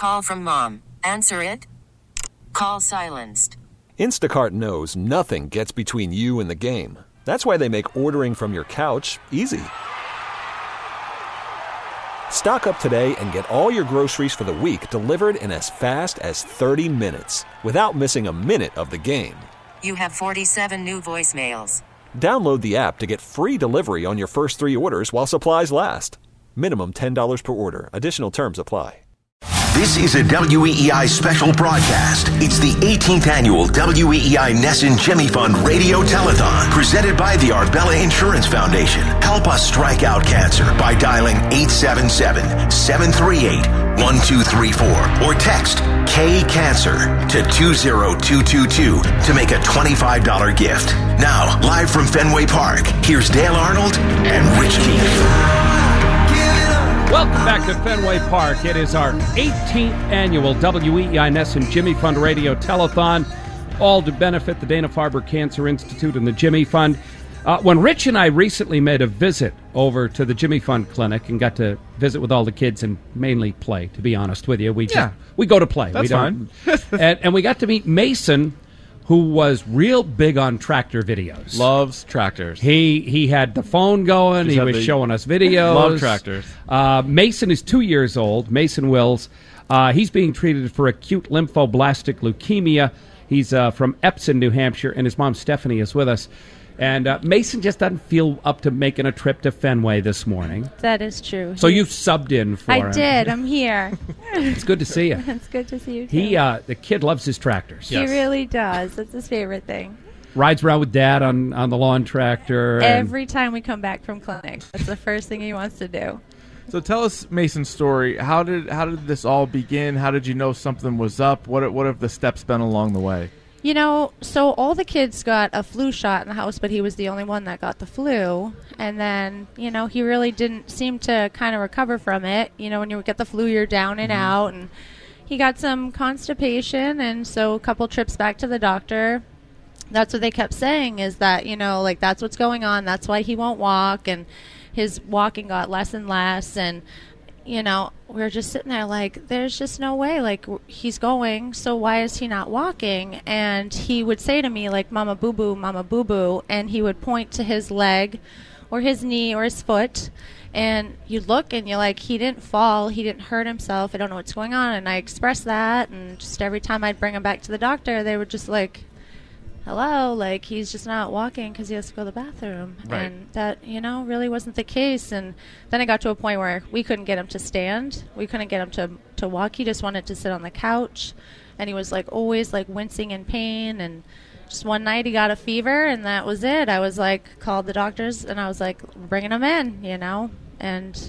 call from mom. Answer it. Call silenced. Instacart knows nothing gets between you and the game. That's why they make ordering from your couch easy. Stock up today and get all your groceries for the week delivered in as fast as 30 minutes without missing a minute of the game. You have 47 new voicemails. Download the app to get free delivery on your first 3 orders while supplies last. Minimum $10 per order. Additional terms apply. This is a WEEI special broadcast. It's the 18th annual WEEI Nesson Jimmy Fund Radio Telethon, presented by the Arbella Insurance Foundation. Help us strike out cancer by dialing 877-738-1234 or text K-CANCER to 20222 to make a $25 gift. Now, live from Fenway Park, here's Dale Arnold and Rich Keefe. Welcome back to Fenway Park. It is our 18th annual WEEI Nesson Jimmy Fund Radio Telethon, all to benefit the Dana-Farber Cancer Institute and the Jimmy Fund. When Rich and I recently made a visit over to the Jimmy Fund Clinic and got to visit with all the kids and mainly play, to be honest with you. We go to play. That's fine. and we got to meet Mason, who was real big on tractor videos. Loves tractors. He had the phone going. He was showing us videos. Love tractors. Mason is 2 years old. Mason Wills. He's being treated for acute lymphoblastic leukemia. He's from Epsom, New Hampshire, and his mom, Stephanie, is with us. And Mason just doesn't feel up to making a trip to Fenway this morning. That is true. So you subbed in for him. I did. I'm here. It's good to see you. It's good to see you, too. The kid loves his tractors. He really does. That's his favorite thing. Rides around with Dad on the lawn tractor. Every time we come back from clinic, that's the first thing he wants to do. So tell us Mason's story. How did this all begin? How did you know something was up? What have the steps been along the way? You know, so all the kids got a flu shot in the house, but he was the only one that got the flu. And then, you know, he really didn't seem to kind of recover from it. You know, when you get the flu, you're down and out. And he got some constipation, and so a couple trips back to the doctor. That's what they kept saying, is that, you know, like, that's what's going on. That's why he won't walk. And his walking got less and less. And you know, we were just sitting there like, there's just no way. Like, he's going, so why is he not walking? And he would say to me, like, Mama boo-boo, Mama boo-boo. And he would point to his leg or his knee or his foot. And you look and you're like, he didn't fall. He didn't hurt himself. I don't know what's going on. And I expressed that. And just every time I'd bring him back to the doctor, they were just like, hello, like, he's just not walking because he has to go to the bathroom. Right. And that, you know, really wasn't the case. And then it got to a point where we couldn't get him to stand. We couldn't get him to walk. He just wanted to sit on the couch. And he was, like, always, like, wincing in pain. And just one night he got a fever, and that was it. I was, like, called the doctors, and I was, like, bringing him in, you know. And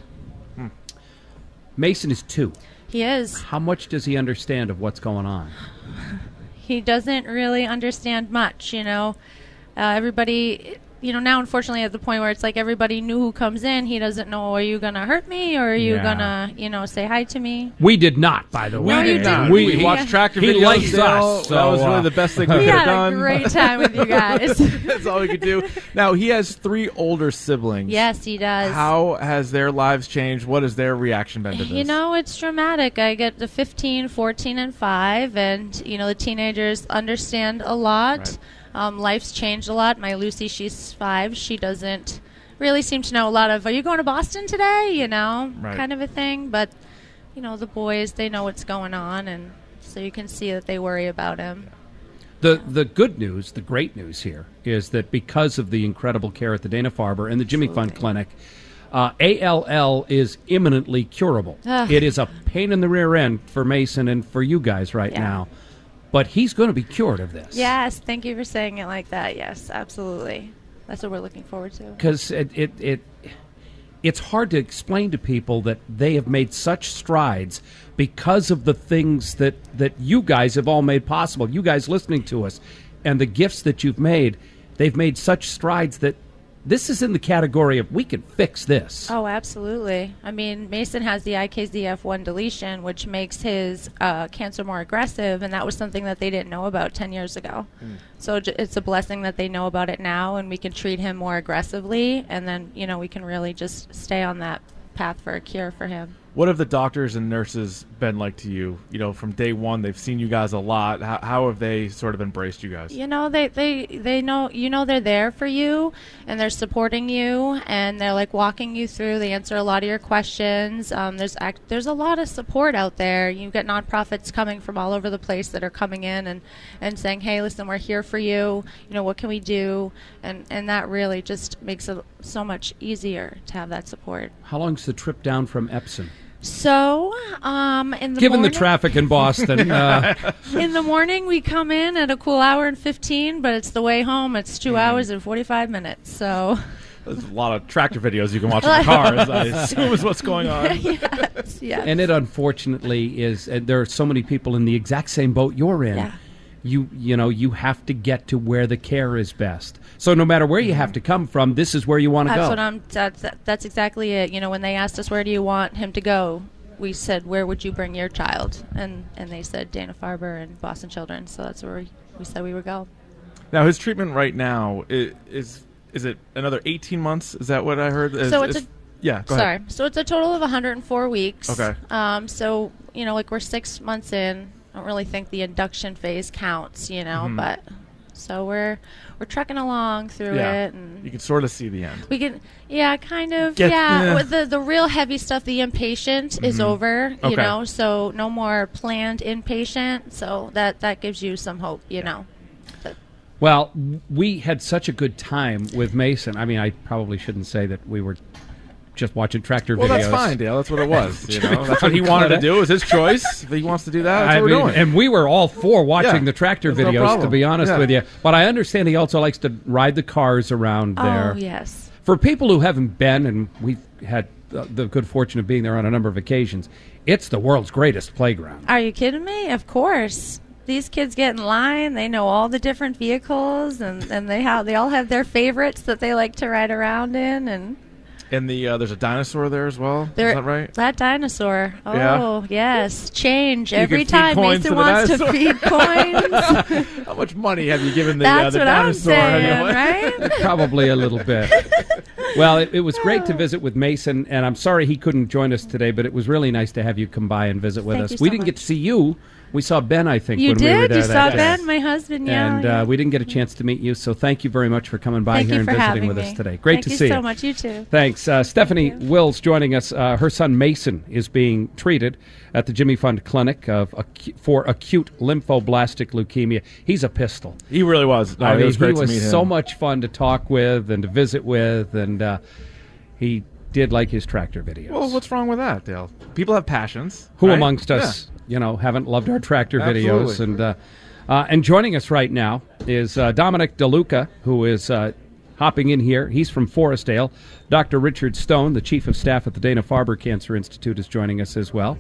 Mason is 2. he is. How much does he understand of what's going on? He doesn't really understand much, you know. Everybody, you know, now unfortunately at the point where it's like everybody new who comes in, he doesn't know, are you going to hurt me or are you going to, you know, say hi to me? We did not, by the way. No, you didn't. We watched tractor videos. He likes us. So, that was really the best thing we could have done. We had a great time with you guys. That's all we could do. Now, he has 3 older siblings. Yes, he does. How has their lives changed? What has their reaction been to this? You know, it's dramatic. I get the 15, 14, and 5, and, you know, the teenagers understand a lot. Right. Life's changed a lot. My Lucy, she's 5. She doesn't really seem to know a lot of, are you going to Boston today? You know, kind of a thing. But, you know, the boys, they know what's going on, and so you can see that they worry about him. The good news, the great news here, is that because of the incredible care at the Dana-Farber and the Jimmy Fund Clinic, ALL is imminently curable. Ugh. It is a pain in the rear end for Mason and for you guys right now. But he's going to be cured of this. Yes, thank you for saying it like that. Yes, absolutely. That's what we're looking forward to. Because it's hard to explain to people that they have made such strides because of the things that you guys have all made possible. You guys listening to us and the gifts that you've made, they've made such strides that this is in the category of we can fix this. Oh, absolutely. I mean, Mason has the IKZF1 deletion, which makes his cancer more aggressive, and that was something that they didn't know about 10 years ago. So it's a blessing that they know about it now, and we can treat him more aggressively, and then, you know, we can really just stay on that path for a cure for him. What have the doctors and nurses been like to you? You know, from day one, they've seen you guys a lot. How have they sort of embraced you guys? You know, they know, you know, they're there for you, and they're supporting you, and they're like walking you through. They answer a lot of your questions. There's a lot of support out there. You get nonprofits coming from all over the place that are coming in and saying, hey, listen, we're here for you. You know, what can we do? And that really just makes it so much easier to have that support. How long's the trip down from Epsom? So, in the Given morning, the traffic in Boston, in the morning we come in at a cool hour and 15, but it's the way home. It's 2 hours and 45 minutes. So there's a lot of tractor videos you can watch in the cars, I assume is what's going on. yes. and it unfortunately is. There are so many people in the exact same boat you're in. Yeah. You know, you have to get to where the care is best. So no matter where you have to come from, this is where you want to go. That's exactly it. You know, when they asked us where do you want him to go, we said, where would you bring your child? And they said Dana-Farber and Boston Children's. So that's where we said we would go. Now, his treatment right now is it another 18 months? Is that what I heard? So it's go ahead. So it's a total of 104 weeks. Okay. So, you know, like we're 6 months in. I don't really think the induction phase counts, you know, but so we're trucking along through it, and you can sort of see the end. we can, kind of, Yeah. With the real heavy stuff, the inpatient is over, you Okay. know, so no more planned inpatient, so that gives you some hope, you know. Well, we had such a good time with Mason. I mean, I probably shouldn't say that we were just watching tractor videos. Well, that's fine, Dale. That's what it was. You know, that's what he wanted to do. It was his choice. If he wants to do that, that's what we're doing. And we were all for watching the tractor there's no videos, problem. to be honest with you. But I understand he also likes to ride the cars around there. Oh, yes. For people who haven't been, and we've had the good fortune of being there on a number of occasions, it's the world's greatest playground. Are you kidding me? Of course. These kids get in line. They know all the different vehicles, and they all have their favorites that they like to ride around in, and there's a dinosaur there as well. Is that right? That dinosaur. Oh, Yeah. Yes. Change You every can feed time coins Mason to the wants to dinosaur. feed coins. How much money have you given the That's what I'm dinosaur? saying, anyway? right? Probably a little bit. Well, it was great to visit with Mason, and I'm sorry he couldn't join us today, but it was really nice to have you come by and visit with Thank us. you We so didn't get much. to see you. We saw Ben, I think, You when we were did? there You that saw day. Ben, my husband, yeah. And we didn't get a chance to meet you, so thank you very much for coming by Thank here you and for visiting having with me. us today. Great to see you. Thank you so much. You too. Thanks. Stephanie Wills joining us. Her son Mason is being treated at the Jimmy Fund Clinic for acute lymphoblastic leukemia. He's a pistol. He really was. No, it was great he to was meet him. so much fun to talk with and to visit with, and he did like his tractor videos. Well, what's wrong with that, Dale? People have passions. Who right? amongst us, haven't loved our tractor videos? Absolutely. And joining us right now is Dominic DeLuca, who is hopping in here. He's from Forestdale. Dr. Richard Stone, the Chief of Staff at the Dana-Farber Cancer Institute, is joining us as well.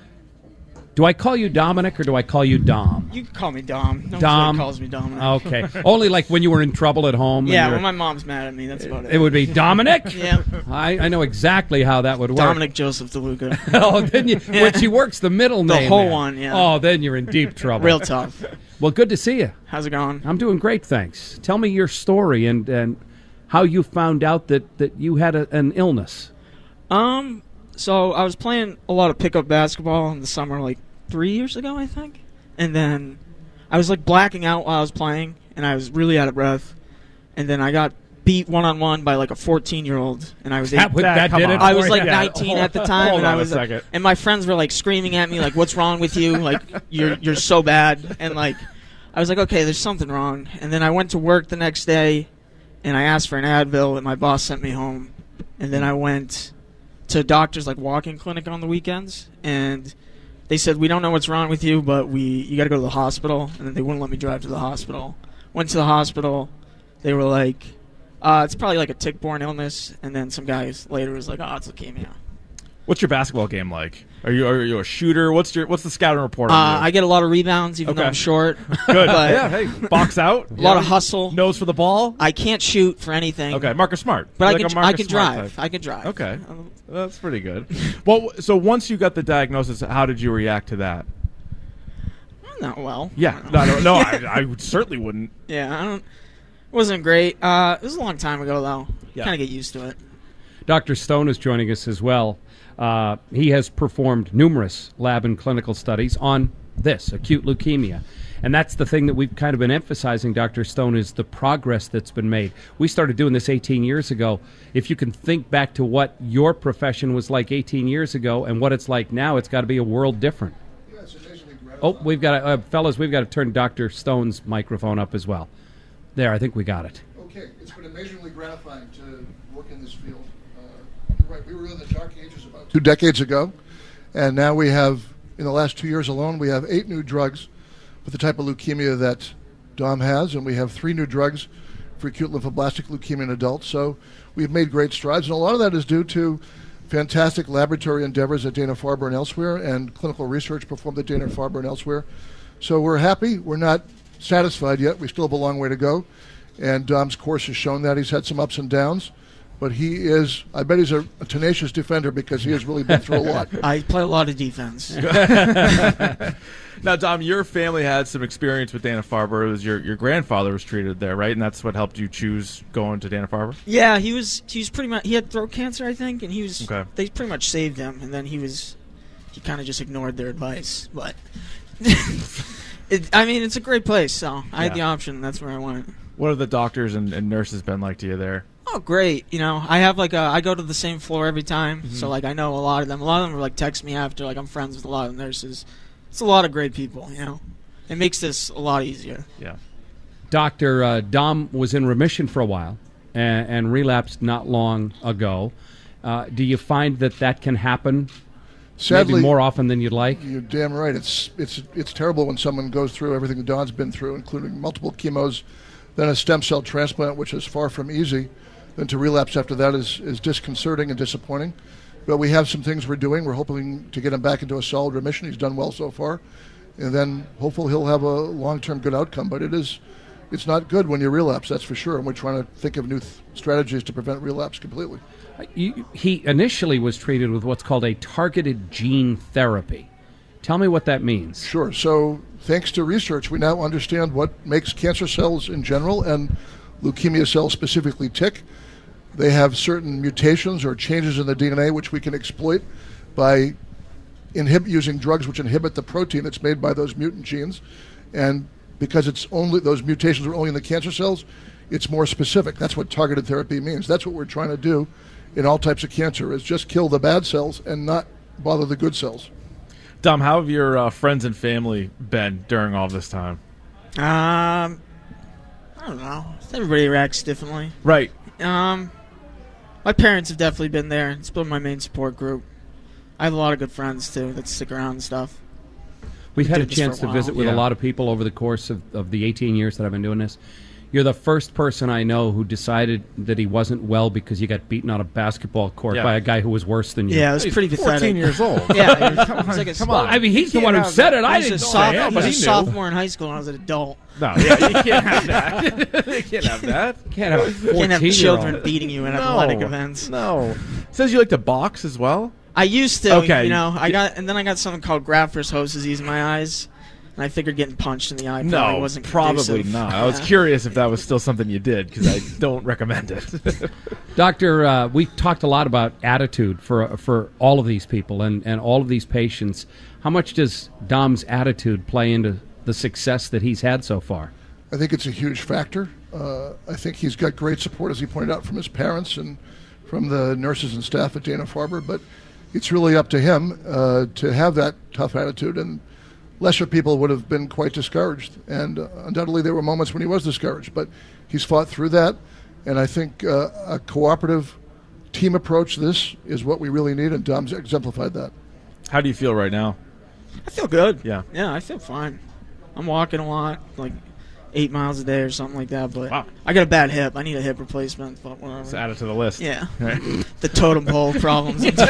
Do I call you Dominic or do I call you Dom? You can call me Dom. No Dom. one calls me Dominic. Okay. Only like when you were in trouble at home. and Yeah, you're- when my mom's mad at me, that's about it. it would be Dominic? Yeah. I know exactly how that would work. Dominic Joseph DeLuca. Oh, then when she works the middle The name. whole there. one, yeah. Oh, then you're in deep trouble. Real tough. Well, good to see you. How's it going? I'm doing great, thanks. Tell me your story and how you found out that you had an illness. So I was playing a lot of pickup basketball in the summer, like 3 years ago, I think. And then I was like blacking out while I was playing, and I was really out of breath. And then I got beat one-on-one by like a 14-year-old, and I was That did it. I was for like you? 19 at the time, Hold and I on was a second. and my friends were like screaming at me like, "What's wrong with you? Like you're so bad." And like I was like, "Okay, there's something wrong." And then I went to work the next day, and I asked for an Advil, and my boss sent me home. And then I went to a doctor's like walk-in clinic on the weekends, and they said, "We don't know what's wrong with you, but you got to go to the hospital." And then they wouldn't let me drive to the hospital. Went to the hospital. They were like, "It's probably like a tick-borne illness." And then some guys later was like, "Oh, it's leukemia." What's your basketball game like? Are you a shooter? What's the scouting report on you? I get a lot of rebounds, even though Okay. I'm short. Good. But Yeah, hey, box out. a lot of hustle. Nose for the ball. I can't shoot for anything. Okay, Marcus Smart. But Like a I Marcus can Smart drive. type. I can drive. Okay, that's pretty good. Well, so once you got the diagnosis, how did you react to that? Not well. Yeah, no, I certainly wouldn't. Yeah, I don't. It wasn't great. It was a long time ago, though. Yeah. Kind of get used to it. Dr. Stone is joining us as well. He has performed numerous lab and clinical studies on this, acute leukemia. And that's the thing that we've kind of been emphasizing, Dr. Stone, is the progress that's been made. We started doing this 18 years ago. If you can think back to what your profession was like 18 years ago and what it's like now, it's got to be a world different. Yeah, it's amazingly gratifying. Oh, we've got fellas, we've got to turn Dr. Stone's microphone up as well. There, I think we got it. Okay, it's been amazingly gratifying to work in this field. You're right, we were in the dark ages about 2 decades ago, and now we have, in the last 2 years alone, we have 8 new drugs for the type of leukemia that Dom has, and we have 3 new drugs for acute lymphoblastic leukemia in adults. So we've made great strides, and a lot of that is due to fantastic laboratory endeavors at Dana-Farber and elsewhere, and clinical research performed at Dana-Farber and elsewhere. So we're happy. We're not satisfied yet. We still have a long way to go, and Dom's course has shown that. He's had some ups and downs, but he is, I bet he's a tenacious defender because he has really been through a lot. I play a lot of defense. Now, Dom, your family had some experience with Dana-Farber. It was your grandfather was treated there, right? And that's what helped you choose going to Dana-Farber? Yeah, he was pretty much, he had throat cancer, I think, and they pretty much saved him, and then he kind of just ignored their advice. But it's a great place, so I had the option. That's where I went. What have the doctors and nurses been like to you there? Oh, great. I have I go to the same floor every time, so I know a lot of them. A lot of them are text me after, I'm friends with a lot of the nurses. It's a lot of great people, It makes this a lot easier. Yeah. Dr. Dom was in remission for a while and relapsed not long ago. Do you find that can happen Sadly, maybe more often than you'd like? You're damn right. It's terrible when someone goes through everything that Don's been through, including multiple chemos, then a stem cell transplant, which is far from easy. Then to relapse after that is disconcerting and disappointing. But we have some things we're doing. We're hoping to get him back into a solid remission. He's done well so far. And then hopefully he'll have a long-term good outcome. But it's not good when you relapse, that's for sure. And we're trying to think of new strategies to prevent relapse completely. He initially was treated with what's called a targeted gene therapy. Tell me what that means. Sure. So thanks to research, we now understand what makes cancer cells in general and leukemia cells specifically tick. They have certain mutations or changes in the DNA which we can exploit by using drugs which inhibit the protein that's made by those mutant genes. And because those mutations are only in the cancer cells, it's more specific. That's what targeted therapy means. That's what we're trying to do in all types of cancer, is just kill the bad cells and not bother the good cells. Dom, how have your friends and family been during all this time? I don't know. Everybody reacts differently. Right. My parents have definitely been there. It's been my main support group. I have a lot of good friends, too, that stick around and stuff. We've had a chance to visit with a lot of people over the course of the 18 years that I've been doing this. You're the first person I know who decided that he wasn't well because you got beaten on a basketball court by a guy who was worse than you. Yeah, it was pretty pathetic. 14 years old. Yeah, come on. I mean, he's the one who said it. I didn't say it. I was a sophomore in high school and I was an adult. No, you can't have that. You can't have that. Can't have a 14-year-old. Can't have children beating you at athletic events. No. It says you like to box as well? I used to. Okay. I got something called graft-versus-host disease in my eyes. And I figured getting punched in the eye wasn't probably conducive. not. I was curious if that was still something you did, because I don't recommend it. Doctor, we've talked a lot about attitude for all of these people and all of these patients. How much does Dom's attitude play into the success that he's had so far? I think it's a huge factor. I think he's got great support, as he pointed out, from his parents and from the nurses and staff at Dana-Farber, but it's really up to him to have that tough attitude, and lesser people would have been quite discouraged, and undoubtedly there were moments when he was discouraged, but he's fought through that, and I think a cooperative team approach to this is what we really need, and Dom's exemplified that. How do you feel right now? I feel good. Yeah, I feel fine. I'm walking a lot, 8 miles a day or something like that, but wow. I got a bad hip. I need a hip replacement, but whatever. Let's add it to the list. Yeah. Right. The totem pole problems. It's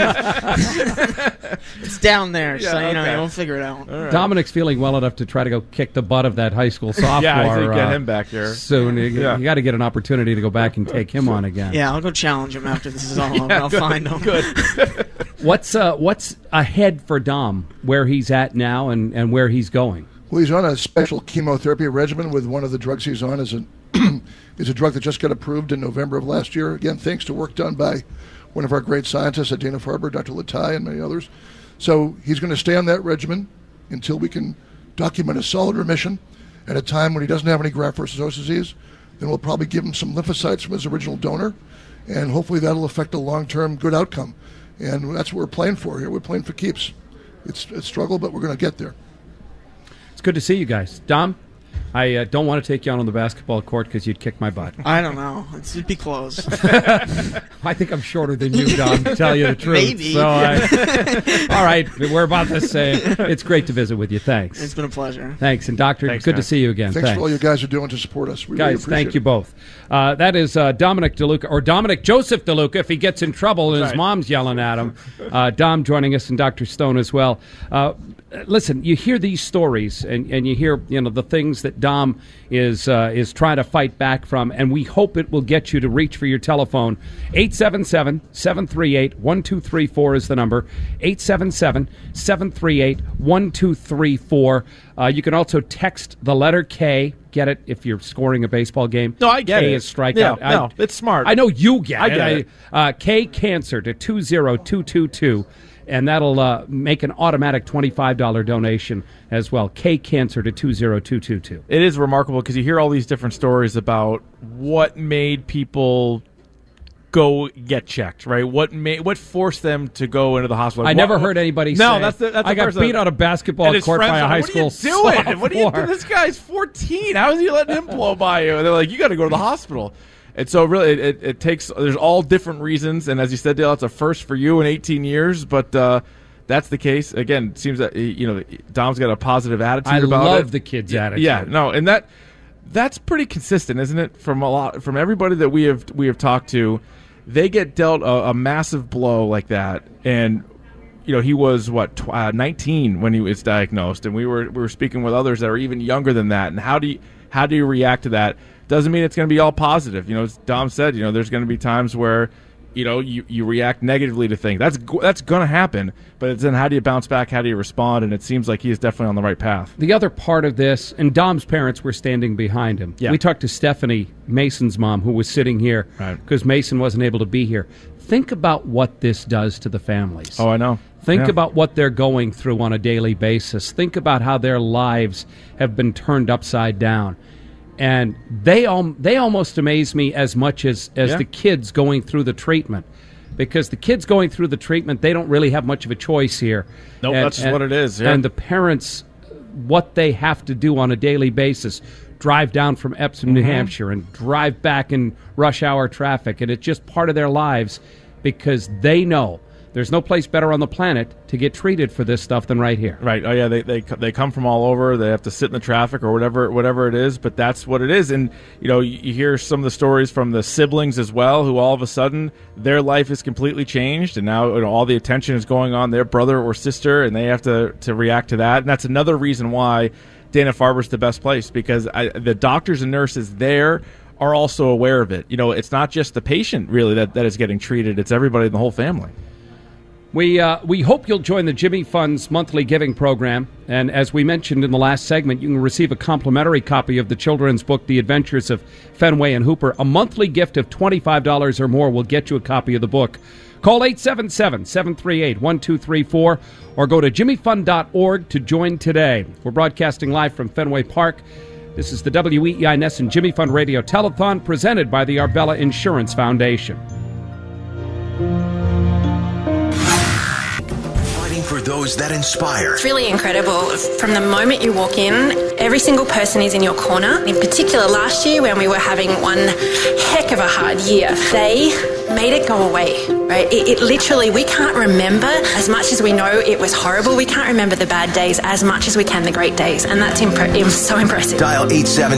down there, so we'll figure it out. Right. Dominic's feeling well enough to try to go kick the butt of that high school sophomore. Yeah, I think get him back there soon. You got to get an opportunity to go back and take him on again. Yeah, I'll go challenge him after this is all over. I'll find him. Good. What's ahead for Dom, where he's at now and where he's going? Well, he's on a special chemotherapy regimen with one of the drugs he's on is a drug that just got approved in November of last year. Again, thanks to work done by one of our great scientists at Dana-Farber, Dr. Latai, and many others. So he's going to stay on that regimen until we can document a solid remission at a time when he doesn't have any graft-versus-host disease. Then we'll probably give him some lymphocytes from his original donor, and hopefully that'll affect a long-term good outcome. And that's what we're playing for here. We're playing for keeps. It's a struggle, but we're going to get there. It's good to see you guys. Dom, I don't want to take you out on the basketball court because you'd kick my butt. I don't know. It'd be close. I think I'm shorter than you, Dom, to tell you the truth. Maybe. So, all right, we're about the same. It's great to visit with you. Thanks. It's been a pleasure. Thanks. And, Doctor, Thanks, good guys. to see you again. Thanks for all you guys are doing to support us. We really Guys, appreciate thank you it. both. That is Dominic DeLuca, or Dominic Joseph DeLuca, if he gets in trouble and his Right. mom's yelling at him. Dom joining us, and Dr. Stone as well. Listen, you hear these stories, and you hear the things that Dom is trying to fight back from, and we hope it will get you to reach for your telephone. 877-738-1234 is the number. 877-738-1234. You can also text the letter K. Get it if you're scoring a baseball game. No, I get K it. is strikeout. Yeah, no, it's smart. I know you get I it. get it. K Cancer to 20222. And that'll make an automatic $25 donation as well. K Cancer to 20222. It is remarkable because you hear all these different stories about what made people go get checked, right? What forced them to go into the hospital? I never heard anybody say, that's the I got person. beat on a basketball And his court friends by a are high like, school What are you doing? sophomore. What are you doing? This guy's 14. How is he letting him blow by you? And they're like, you got to go to the hospital. And so really it takes, there's all different reasons. And as you said, Dale, it's a first for you in 18 years. But that's the case. Again, it seems that, Dom's got a positive attitude about it. I love the kid's attitude. Yeah, no, and that's pretty consistent, isn't it? From everybody that we have talked to, they get dealt a massive blow like that, and he was 19 when he was diagnosed, and we were speaking with others that are even younger than that. And how do you react to that? Doesn't mean it's going to be all positive. As Dom said, there's going to be times where you react negatively to things. That's going to happen, but it's then how do you bounce back? How do you respond? And it seems like he is definitely on the right path. The other part of this, and Dom's parents were standing behind him. Yeah. We talked to Stephanie, Mason's mom, who was sitting here because Mason wasn't able to be here. Think about what this does to the families. Oh, I know. Think about what they're going through on a daily basis. Think about how their lives have been turned upside down. And they almost amaze me as much as the kids going through the treatment. Because the kids going through the treatment, they don't really have much of a choice here. Nope, that's just what it is. Yeah. And the parents, what they have to do on a daily basis, drive down from Epsom, New Hampshire, and drive back in rush hour traffic. And it's just part of their lives because they know there's no place better on the planet to get treated for this stuff than right here. Right. Oh, yeah, they come from all over. They have to sit in the traffic or whatever it is, but that's what it is. And, you hear some of the stories from the siblings as well, who all of a sudden their life is completely changed, and now all the attention is going on their brother or sister, and they have to react to that. And that's another reason why Dana-Farber's the best place, because the doctors and nurses there are also aware of it. It's not just the patient, really, that is getting treated. It's everybody in the whole family. We hope you'll join the Jimmy Fund's monthly giving program. And as we mentioned in the last segment, you can receive a complimentary copy of the children's book, The Adventures of Fenway and Hooper. A monthly gift of $25 or more will get you a copy of the book. Call 877-738-1234 or go to jimmyfund.org to join today. We're broadcasting live from Fenway Park. This is the WEEI Nesson Jimmy Fund Radio Telethon presented by the Arbella Insurance Foundation. For those that inspire. It's really incredible. From the moment you walk in, every single person is in your corner. In particular, last year when we were having one heck of a hard year, they made it go away, right? It literally, we can't remember as much as we know it was horrible. We can't remember the bad days as much as we can the great days. And that's so impressive. Dial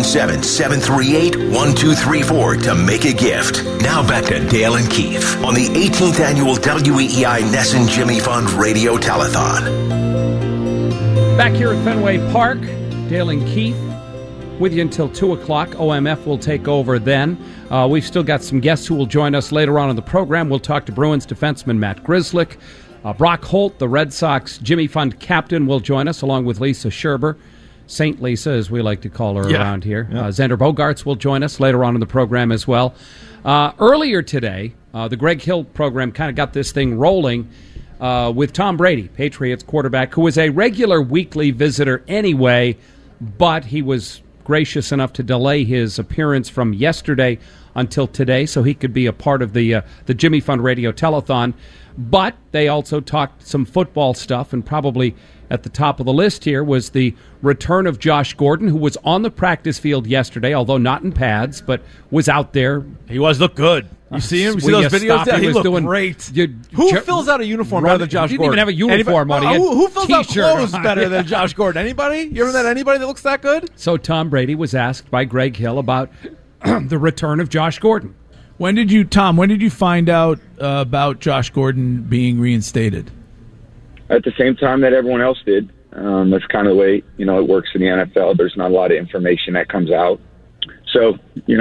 877-738-1234 to make a gift. Now back to Dale and Keith on the 18th annual WEEI Nesson Jimmy Fund Radio Telethon. Back here at Fenway Park, Dale and Keith with you until 2 o'clock. OMF will take over then. We've still got some guests who will join us later on in the program. We'll talk to Bruins defenseman Matt Grzelcyk. Brock Holt, the Red Sox Jimmy Fund captain, will join us along with Lisa Scherber. St. Lisa, as we like to call her around here. Xander Bogaerts will join us later on in the program as well. Earlier today, the Greg Hill program kind of got this thing rolling with Tom Brady, Patriots quarterback, who was a regular weekly visitor anyway, but he was gracious enough to delay his appearance from yesterday until today so he could be a part of the Jimmy Fund Radio Telethon. But they also talked some football stuff, and probably at the top of the list here was the return of Josh Gordon, who was on the practice field yesterday, although not in pads, but was out there. He looked good. You see him? You see those videos? Yeah, he looked great. Who fills out a uniform better than Josh Gordon? He didn't even have a uniform on. Who fills out clothes better than Josh Gordon? Anybody? You ever met anybody that looks that good? So Tom Brady was asked by Greg Hill about the return of Josh Gordon. When did you find out about Josh Gordon being reinstated? At the same time that everyone else did. That's kind of the way, it works in the NFL. There's not a lot of information that comes out. So,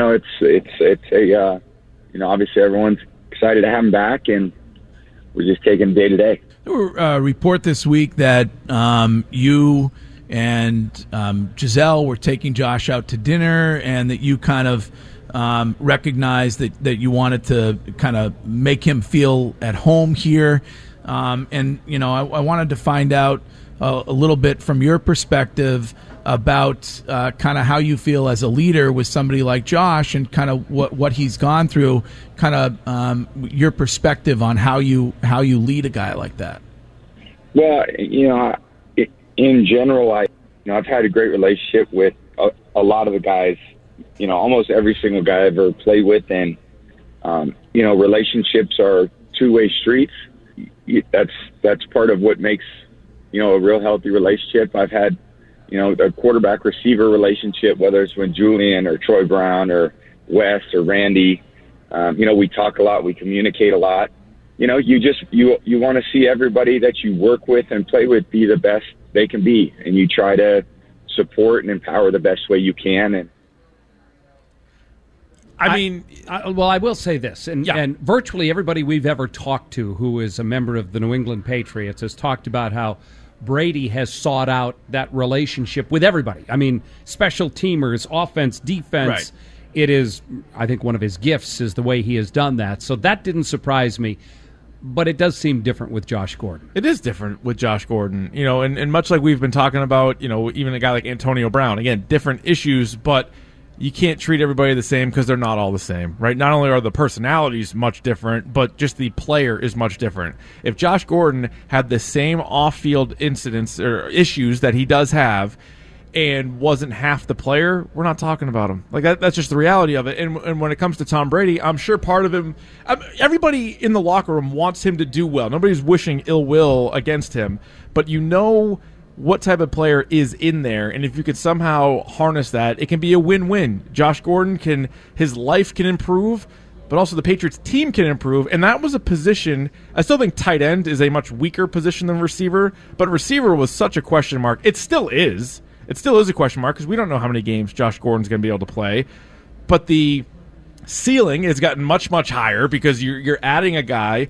obviously everyone's excited to have him back, and we're just taking day to day. There were a report this week that you and Giselle were taking Josh out to dinner, and that you kind of recognized that you wanted to kind of make him feel at home here. I wanted to find out a little bit from your perspective about kind of how you feel as a leader with somebody like Josh, and kind of what he's gone through, kind of your perspective on how you lead a guy like that. Well, in general, I've had a great relationship with a lot of the guys, almost every single guy I ever played with, and relationships are two-way streets. That's part of what makes a real healthy relationship. I've had a quarterback receiver relationship, whether it's with Julian or Troy Brown or Wes or Randy. We talk a lot, we communicate a lot. You want to see everybody that you work with and play with be the best they can be, and you try to support and empower the best way you can. And I will say this, and virtually everybody we've ever talked to who is a member of the New England Patriots has talked about how Brady has sought out that relationship with everybody. I mean, special teamers, offense, defense. Right. It is, I think, one of his gifts is the way he has done that. So that didn't surprise me, but it does seem different with Josh Gordon. It is different with Josh Gordon, and much like we've been talking about, even a guy like Antonio Brown, again, different issues, but you can't treat everybody the same because they're not all the same, right? Not only are the personalities much different, but just the player is much different. If Josh Gordon had the same off-field incidents or issues that he does have and wasn't half the player, we're not talking about him. Like that's just the reality of it. And when it comes to Tom Brady, I'm sure part of him, everybody in the locker room wants him to do well. Nobody's wishing ill will against him, but what type of player is in there, and if you could somehow harness that, it can be a win-win. Josh Gordon his life can improve, but also the Patriots team can improve, and that was a position. I still think tight end is a much weaker position than receiver, but receiver was such a question mark. It still is. It still is a question mark because we don't know how many games Josh Gordon's going to be able to play, but the ceiling has gotten much, much higher because you're adding a guy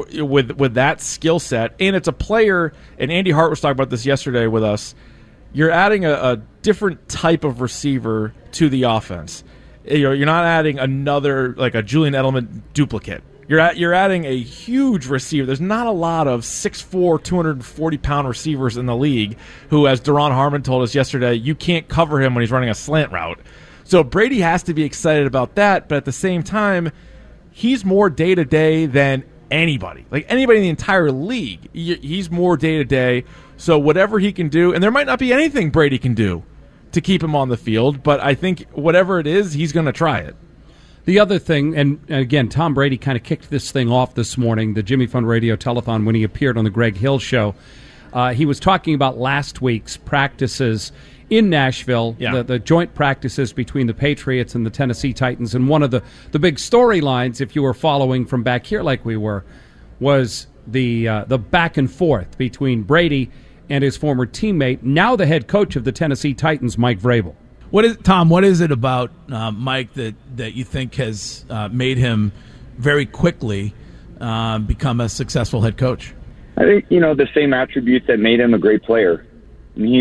with that skill set, and it's a player, and Andy Hart was talking about this yesterday with us, you're adding a different type of receiver to the offense. You're not adding another, like a Julian Edelman duplicate. You're adding a huge receiver. There's not a lot of 6'4", 240-pound receivers in the league who, as Daron Harmon told us yesterday, you can't cover him when he's running a slant route. So Brady has to be excited about that, but at the same time, he's more day-to-day than anybody. Like anybody in the entire league, he's more day-to-day. So whatever he can do, and there might not be anything Brady can do to keep him on the field, but I think whatever it is, he's going to try it. The other thing, and again, Tom Brady kind of kicked this thing off this morning, the Jimmy Fund Radio Telethon, when he appeared on the Greg Hill Show. He was talking about last week's practices in Nashville, the joint practices between the Patriots and the Tennessee Titans. And one of the big storylines, if you were following from back here like we were, was the back and forth between Brady and his former teammate, now the head coach of the Tennessee Titans, Mike Vrabel. What is it about Mike that you think has made him very quickly become a successful head coach? I think, the same attributes that made him a great player. I mean,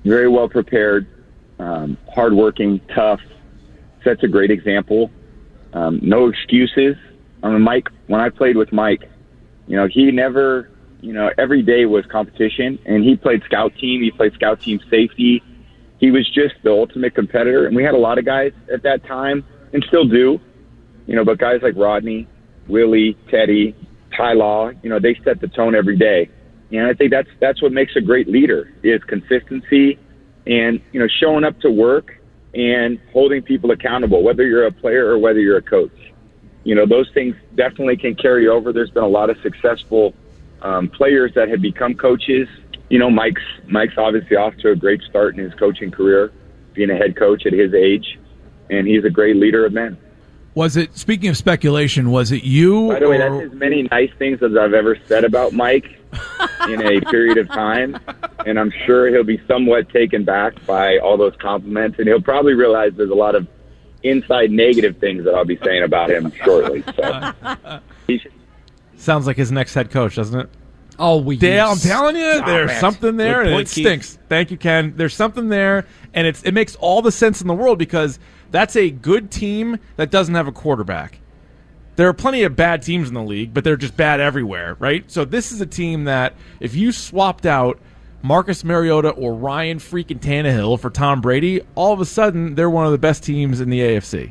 very well prepared, hardworking, tough, sets a great example. No excuses. I mean, Mike, when I played with Mike, he never, every day was competition, and he played scout team. He played scout team safety. He was just the ultimate competitor, and we had a lot of guys at that time, and still do, but guys like Rodney, Willie, Teddy, Ty Law, they set the tone every day. And I think that's what makes a great leader is consistency and, showing up to work and holding people accountable, whether you're a player or whether you're a coach. Those things definitely can carry over. There's been a lot of successful players that have become coaches. Mike's obviously off to a great start in his coaching career, being a head coach at his age, and he's a great leader of men. Was it, speaking of speculation, was it you? By the way, that's as many nice things as I've ever said about Mike in a period of time, and I'm sure he'll be somewhat taken back by all those compliments, and he'll probably realize there's a lot of inside negative things that I'll be saying about him shortly. So, sounds like his next head coach, doesn't it? Oh, Dale, I'm telling you, there's something there, and it stinks. Thank you, Ken. There's something there, and it makes all the sense in the world because that's a good team that doesn't have a quarterback. There are plenty of bad teams in the league, but they're just bad everywhere, right? So this is a team that if you swapped out Marcus Mariota or Ryan freaking Tannehill for Tom Brady, all of a sudden they're one of the best teams in the AFC.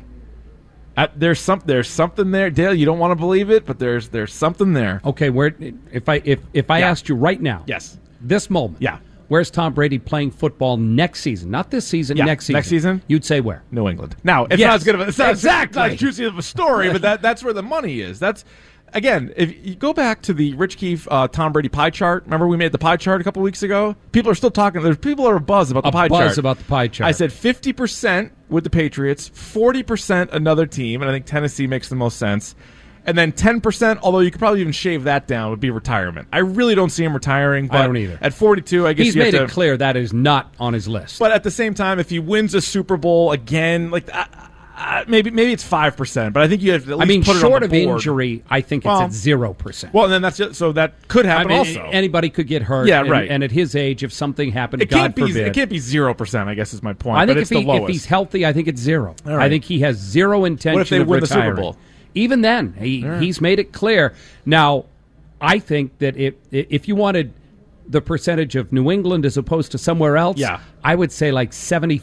There's something there, Dale. You don't want to believe it, but there's something there. Okay, if I asked you right now, yes, this moment, yeah, where's Tom Brady playing football next season? Not this season, yeah, next season. Next season, you'd say where? New England. Now, it's not as good of it's not as juicy of a story, but that's where the money is. That's again, if you go back to the Rich Keefe Tom Brady pie chart. Remember we made the pie chart a couple weeks ago. People are still talking. There's people are buzz about the pie chart. Buzz about the pie chart. I said 50% with the Patriots, 40% another team, and I think Tennessee makes the most sense. And then 10%, although you could probably even shave that down, would be retirement. I really don't see him retiring. But I don't either. At 42, I guess he's made it clear that is not on his list. But at the same time, if he wins a Super Bowl again, like maybe it's 5%, but I think you have to at least put it on the board. Short of injury, I think it's at 0%. Well, and then that's it. So that could happen also. Anybody could get hurt. Yeah, right. And at his age, if something happened, God forbid. It can't be 0%, I guess is my point. I think but it's the lowest. If he's healthy, I think it's 0. Right. I think he has zero intention of retiring. What if they win the Super Bowl? Even then, he's made it clear. Now, I think that if you wanted the percentage of New England as opposed to somewhere else, I would say like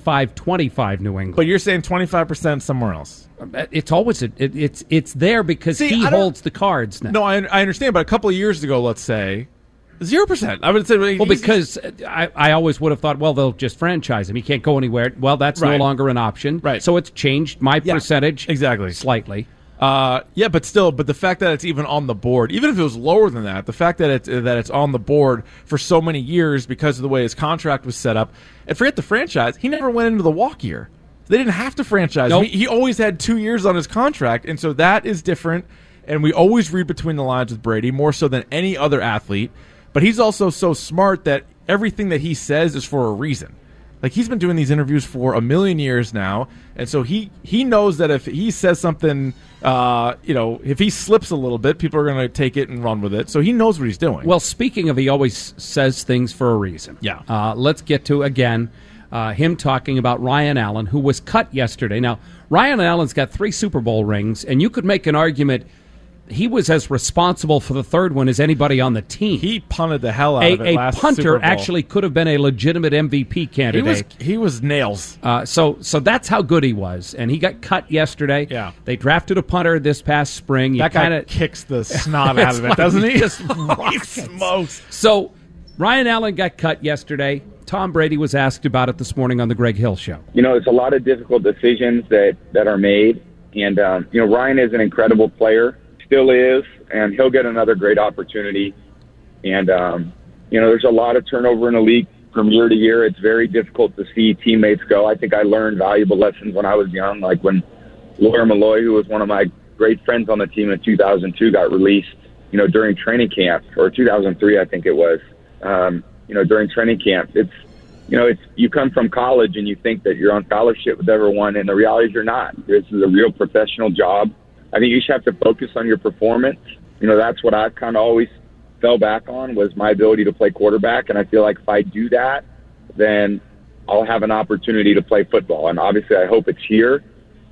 75-25 New England. But you're saying 25% somewhere else. It's always it's there because he holds the cards now. No, I understand. But a couple of years ago, let's say 0%. I would say because I always would have thought, well, they'll just franchise him. He can't go anywhere. Well, that's no longer an option. Right. So it's changed my percentage slightly. But the fact that it's even on the board, even if it was lower than that, the fact that it's on the board for so many years because of the way his contract was set up, and forget the franchise, he never went into the walk year. They didn't have to franchise. Nope. He always had 2 years on his contract, and so that is different. And we always read between the lines with Brady, more so than any other athlete. But he's also so smart that everything that he says is for a reason. Like, he's been doing these interviews for a million years now, and so he knows that if he says something, if he slips a little bit, people are going to take it and run with it. So he knows what he's doing. Well, speaking of, he always says things for a reason. Yeah. Let's get to, again, him talking about Ryan Allen, who was cut yesterday. Now, Ryan Allen's got 3 Super Bowl rings, and you could make an argument he was as responsible for the third one as anybody on the team. He punted the hell out of it last Super Bowl. A punter actually could have been a legitimate MVP candidate. He was nails. So that's how good he was. And he got cut yesterday. Yeah. They drafted a punter this past spring. That guy kicks the snot out of it, doesn't he? Just he smokes. So Ryan Allen got cut yesterday. Tom Brady was asked about it this morning on the Greg Hill Show. It's a lot of difficult decisions that are made. And, Ryan is an incredible player. Still is, and he'll get another great opportunity. And, there's a lot of turnover in the league from year to year. It's very difficult to see teammates go. I think I learned valuable lessons when I was young, like when Lawyer Malloy, who was one of my great friends on the team in 2002, got released, during training camp, or 2003, I think it was, during training camp. It's you come from college and you think that you're on scholarship with everyone, and the reality is you're not. This is a real professional job. I think you should have to focus on your performance. That's what I've kind of always fell back on, was my ability to play quarterback. And I feel like if I do that, then, I'll have an opportunity to play football. And obviously I hope it's here.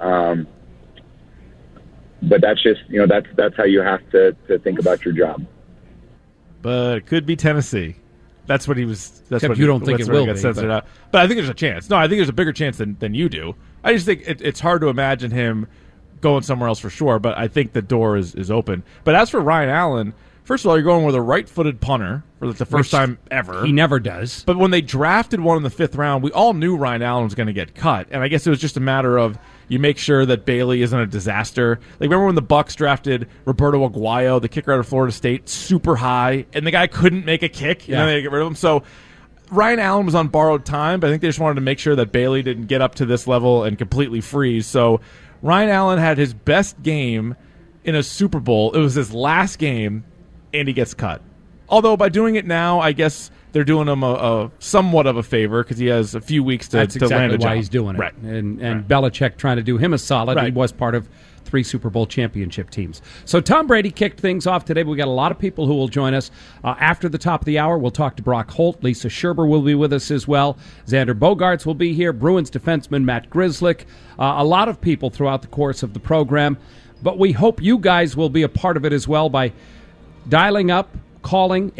But that's just, that's how you have to think about your job. But it could be Tennessee. That's what he was. That's Except what you don't think it will be. But I think there's a chance. No, I think there's a bigger chance than you do. I just think it's hard to imagine him going somewhere else for sure. But I think the door is open. But as for Ryan Allen, first of all, you're going with a right-footed punter for the first time ever. He never does. But when they drafted one in the 5th round, we all knew Ryan Allen was going to get cut. And I guess it was just a matter of you make sure that Bailey isn't a disaster. Like, remember when the Bucs drafted Roberto Aguayo, the kicker out of Florida State, super high, and the guy couldn't make a kick? Yeah. They get rid of him. So Ryan Allen was on borrowed time, but I think they just wanted to make sure that Bailey didn't get up to this level and completely freeze. So Ryan Allen had his best game in a Super Bowl. It was his last game, and he gets cut. Although by doing it now, I guess they're doing him a somewhat of a favor because he has a few weeks to That's exactly land a job. why he's doing it. Right. And Belichick trying to do him a solid. Right. He was part of 3 Super Bowl championship teams. So Tom Brady kicked things off today, but we got a lot of people who will join us. After the top of the hour, we'll talk to Brock Holt. Lisa Scherber will be with us as well. Xander Bogaerts will be here. Bruins defenseman Matt Grzelcyk. A lot of people throughout the course of the program. But we hope you guys will be a part of it as well by dialing up, calling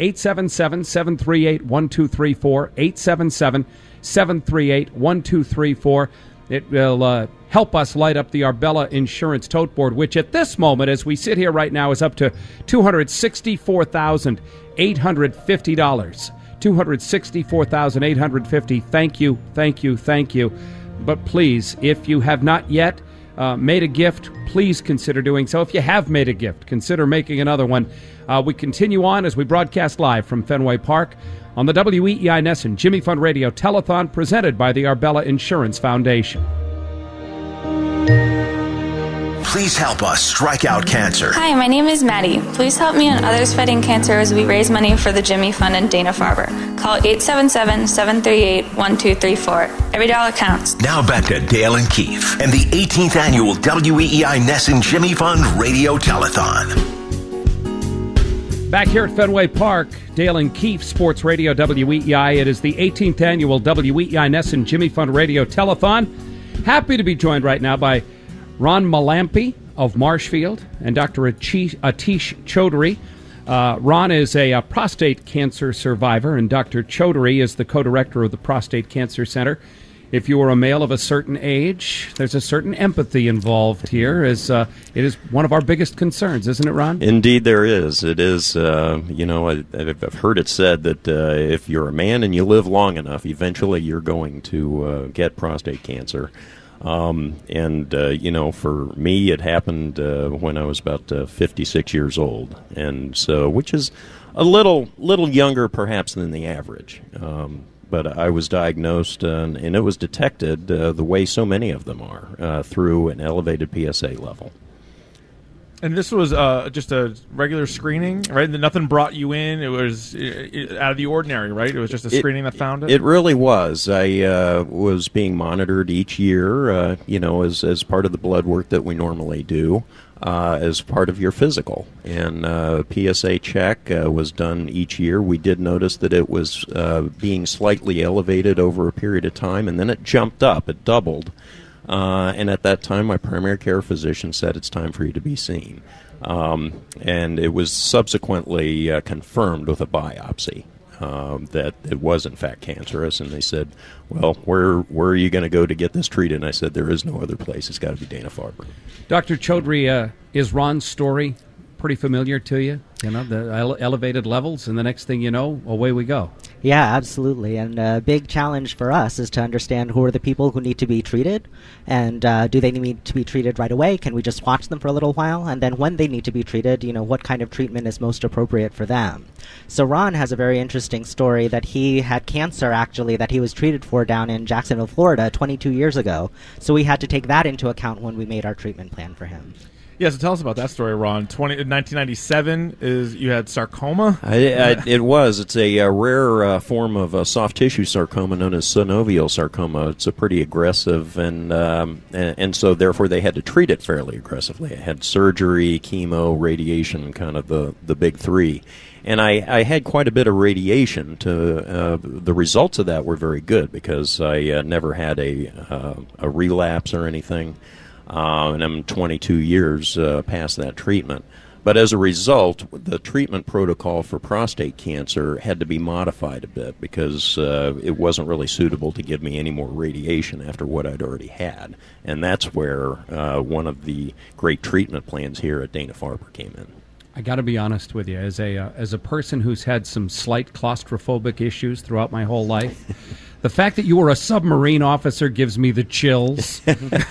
877-738-1234, 877-738-1234. It will help us light up the Arbella Insurance Tote Board, which at this moment, as we sit here right now, is up to $264,850. $264,850. Thank you, thank you, thank you. But please, if you have not yet made a gift, please consider doing so. If you have made a gift, consider making another one. We continue on as we broadcast live from Fenway Park on the WEEI Nesson Jimmy Fund Radio Telethon presented by the Arbella Insurance Foundation. Please help us strike out cancer. Hi, my name is Maddie. Please help me and others fighting cancer as we raise money for the Jimmy Fund and Dana-Farber. Call 877-738-1234. Every dollar counts. Now back to Dale and Keefe and the 18th annual WEEI Nesson Jimmy Fund Radio Telethon. Back here at Fenway Park, Dale and Keefe, Sports Radio WEEI. It is the 18th annual WEEI Nesson Jimmy Fund Radio Telethon. Happy to be joined right now by Ron Malampy of Marshfield and Dr. Atish Chaudhry. Ron is a prostate cancer survivor, and Dr. Chaudhry is the co-director of the Prostate Cancer Center. If you are a male of a certain age, there's a certain empathy involved here, as it is one of our biggest concerns, isn't it, Ron? Indeed there is. It is, I've heard it said that if you're a man and you live long enough, eventually you're going to get prostate cancer. For me, it happened when I was about 56 years old, and so which is a little younger perhaps than the average. But I was diagnosed, and it was detected the way so many of them are, through an elevated PSA level. And this was just a regular screening, right? Nothing brought you in. It was out of the ordinary, right? It was just a screening that found it? It really was. I was being monitored each year, as part of the blood work that we normally do, as part of your physical. And PSA check was done each year. We did notice that it was being slightly elevated over a period of time, and then it jumped up. It doubled. And at that time, my primary care physician said it's time for you to be seen. And it was subsequently confirmed with a biopsy that it was, in fact, cancerous. And they said, well, where are you going to go to get this treated? And I said, there is no other place. It's got to be Dana-Farber. Dr. Chaudhry, is Ron's story pretty familiar to you? You know, the elevated levels, and the next thing you know, away we go. Yeah, absolutely. And a big challenge for us is to understand who are the people who need to be treated, and do they need to be treated right away? Can we just watch them for a little while? And then when they need to be treated, what kind of treatment is most appropriate for them? So Ron has a very interesting story that he had cancer, actually, that he was treated for down in Jacksonville, Florida, 22 years ago. So we had to take that into account when we made our treatment plan for him. Yeah, so tell us about that story, Ron. 1997 is you had sarcoma. It was. It's a rare form of soft tissue sarcoma known as synovial sarcoma. It's a pretty aggressive, and so therefore they had to treat it fairly aggressively. It had surgery, chemo, radiation, kind of the big three. And I had quite a bit of radiation. The results of that were very good because I never had a relapse or anything. And I'm 22 years past that treatment. But as a result, the treatment protocol for prostate cancer had to be modified a bit because it wasn't really suitable to give me any more radiation after what I'd already had. And that's where one of the great treatment plans here at Dana-Farber came in. I got to be honest with you, as a person who's had some slight claustrophobic issues throughout my whole life, the fact that you were a submarine officer gives me the chills.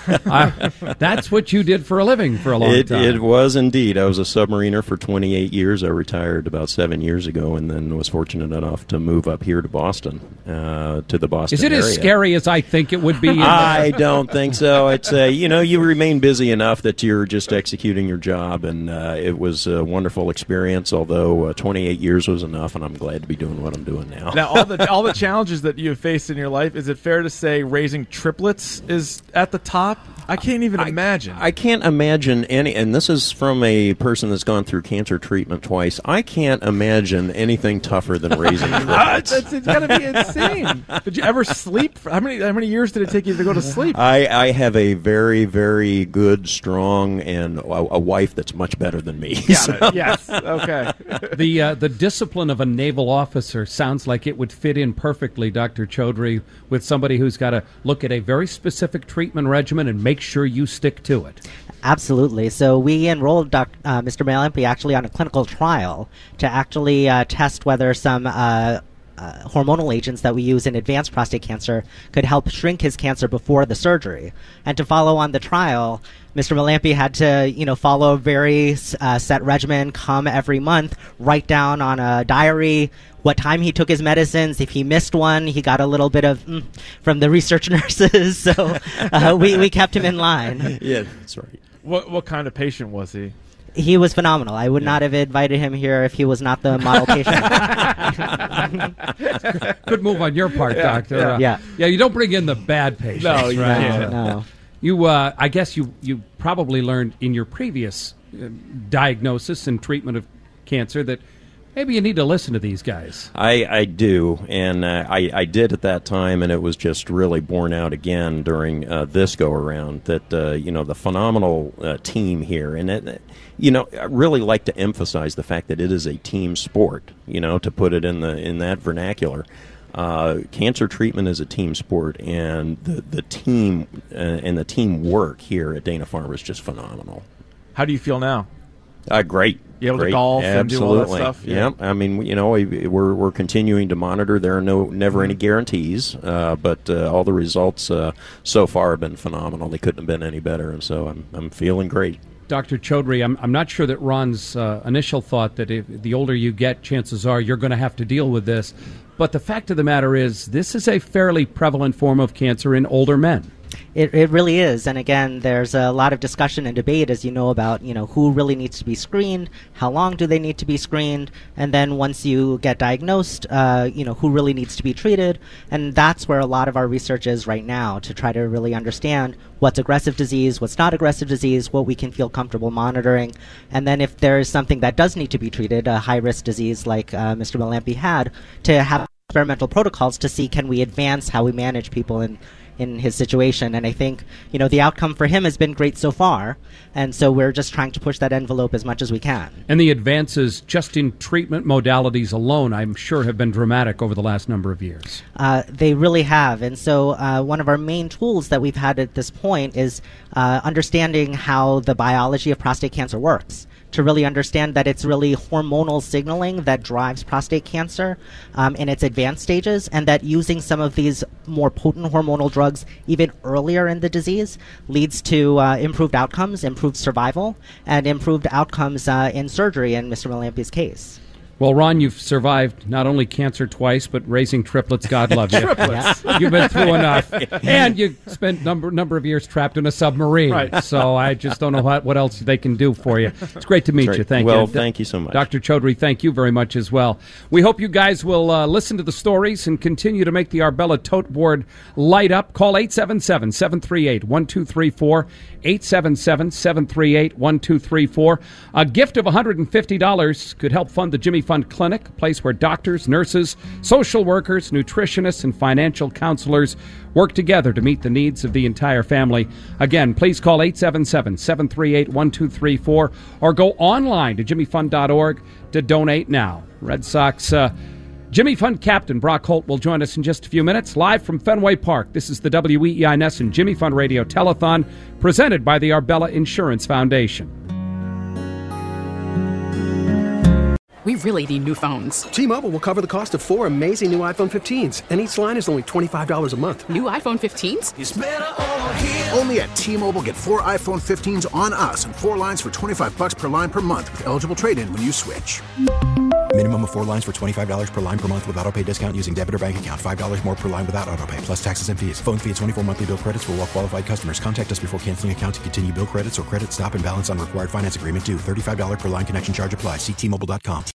That's what you did for a living for a long time. It was indeed. I was a submariner for 28 years. I retired about 7 years ago, and then was fortunate enough to move up here to Boston, to the Boston area. Is it as scary as I think it would be? I don't think so. It's you remain busy enough that you're just executing your job, and it was a wonderful experience. Although 28 years was enough, and I'm glad to be doing what I'm doing now. Now, all the challenges that you have faced in your life, is it fair to say raising triplets is at the top? I can't even imagine. I can't imagine any, and this is from a person that's gone through cancer treatment twice. I can't imagine anything tougher than raising triplets. It's got to be insane. Did you ever sleep? How many years did it take you to go to sleep? I have a very, very good, strong, and a wife that's much better than me. So. Yes. Okay. The discipline of a naval officer sounds like it would fit in perfectly, Dr. Chaudhry, with somebody who's got to look at a very specific treatment regimen and make sure you stick to it. Absolutely. So we enrolled Mr. Malampi actually on a clinical trial to actually test whether some hormonal agents that we use in advanced prostate cancer could help shrink his cancer before the surgery. And to follow on the trial, Mr. Malampi had to, follow a very set regimen, come every month, write down on a diary what time he took his medicines. If he missed one, he got a little bit of from the research nurses. So we kept him in line. Yeah, that's right. What kind of patient was he? He was phenomenal. I would not have invited him here if he was not the model patient. Good move on your part, Doctor. Yeah, you don't bring in the bad patients. No, right? No. You, I guess you probably learned in your previous diagnosis and treatment of cancer that maybe you need to listen to these guys. I do, and I did at that time, and it was just really borne out again during this go-around that, the phenomenal team here, and I really like to emphasize the fact that it is a team sport, to put it in that vernacular. Cancer treatment is a team sport, and the team and the teamwork here at Dana-Farber is just phenomenal. How do you feel now? Great. You able Great. to golf Absolutely. and do all that stuff? Yeah. I mean, we're continuing to monitor. There are never any guarantees, but all the results so far have been phenomenal. They couldn't have been any better, and so I'm feeling great. Dr. Chaudhry, I'm not sure that Ron's initial thought that if the older you get, chances are you're going to have to deal with this. But the fact of the matter is, this is a fairly prevalent form of cancer in older men. It really is, and again, there's a lot of discussion and debate, as you know, about who really needs to be screened, how long do they need to be screened, and then once you get diagnosed, who really needs to be treated, and that's where a lot of our research is right now, to try to really understand what's aggressive disease, what's not aggressive disease, what we can feel comfortable monitoring, and then if there is something that does need to be treated, a high-risk disease like Mr. Malampi had, to have experimental protocols to see can we advance how we manage people in his situation. And I think, the outcome for him has been great so far. And so we're just trying to push that envelope as much as we can. And the advances just in treatment modalities alone, I'm sure, have been dramatic over the last number of years. They really have. And so one of our main tools that we've had at this point is understanding how the biology of prostate cancer works, to really understand that it's really hormonal signaling that drives prostate cancer in its advanced stages, and that using some of these more potent hormonal drugs even earlier in the disease leads to improved outcomes, improved survival, and improved outcomes in surgery in Mr. Malampi's case. Well, Ron, you've survived not only cancer twice, but raising triplets. God love you. Triplets. You've been through enough. And you spent number of years trapped in a submarine. Right. So I just don't know what else they can do for you. It's great to meet you. Thank you. Well, thank you so much. Dr. Chaudhry, thank you very much as well. We hope you guys will listen to the stories and continue to make the Arbella Tote Board light up. Call 877-738-1234, 877-738-1234. A gift of $150 could help fund the Jimmy Fund Clinic, a place where doctors, nurses, social workers, nutritionists, and financial counselors work together to meet the needs of the entire family. Again, please call 877-738-1234 or go online to jimmyfund.org to donate now. Red Sox Jimmy Fund Captain Brock Holt will join us in just a few minutes, live from Fenway Park. This is the WEEI Nesson Jimmy Fund Radio Telethon, presented by the Arbella Insurance Foundation. We really need new phones. T-Mobile will cover the cost of 4 amazing new iPhone 15s, and each line is only $25 a month. New iPhone 15s? It's better over here. Only at T-Mobile, get 4 iPhone 15s on us and 4 lines for $25 per line per month with eligible trade-in when you switch. Minimum of 4 lines for $25 per line per month with autopay discount using debit or bank account. $5 more per line without autopay, plus taxes and fees. Phone fee at 24 monthly bill credits for well-qualified customers. Contact us before canceling account to continue bill credits or credit stop and balance on required finance agreement due. $35 per line connection charge applies. See T-Mobile.com.